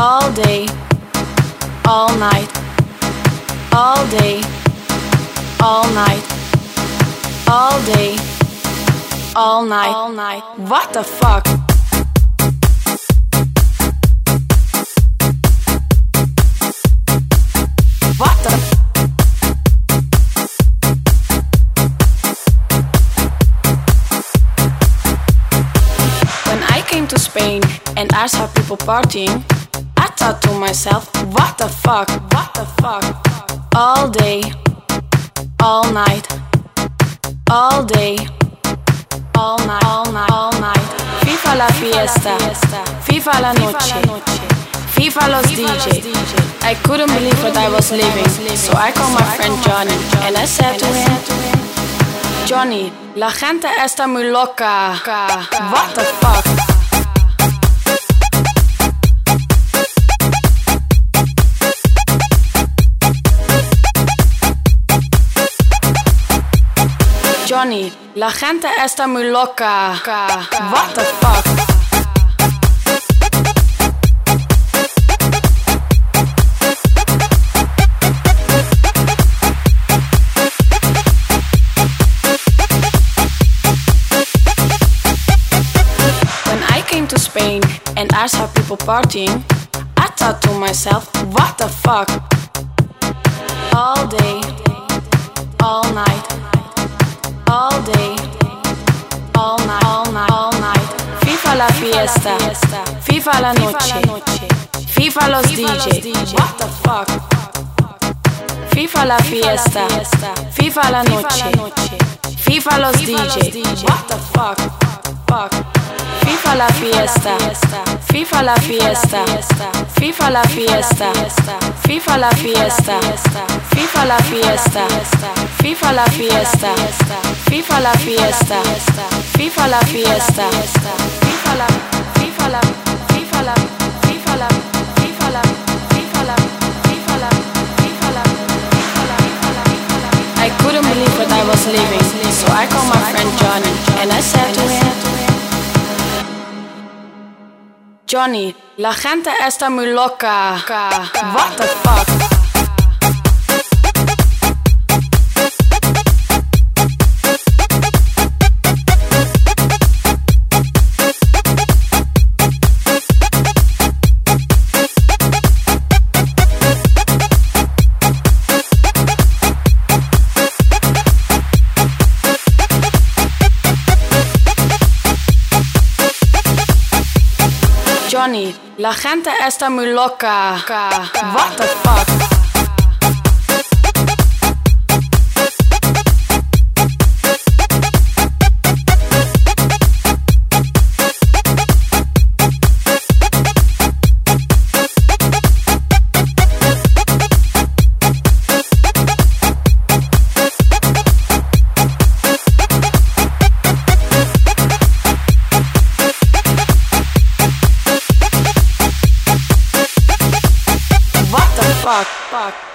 all day, all night, all day, all night, all day, all night, all night. What the fuck? What the? When I came to Spain and I saw people partying, I thought to myself, what the fuck? What the fuck? All day, all night, all day, all night, all night, all night. FIFA la fiesta, FIFA la noche, FIFA los DJ. I couldn't believe what I was living, so I called my friend Johnny and I said to him, Johnny, la gente está muy loca. What the fuck? Johnny, la gente está muy loca. What the fuck? When I came to Spain and I saw people partying, I thought to myself, what the fuck? All day, all night, all day, all night, all night, all night. FIFA la fiesta, FIFA la noche, FIFA los DJ. What the fuck? FIFA la fiesta, FIFA la noche, FIFA los DJ. What the fuck? Fuck. FIFA la fiesta, FIFA la fiesta, FIFA la fiesta, FIFA la fiesta, FIFA la fiesta, FIFA la fiesta, FIFA la fiesta, FIFA la fiesta, FIFA la, FIFA la, FIFA la, FIFA la, FIFA la, FIFA la, FIFA la, FIFA la, I couldn't believe what I was living, so I called my friend Johnny and I said to him, Johnny, la gente está muy loca. What the fuck? Johnny, la gente está muy loca. What the fuck? Fuck.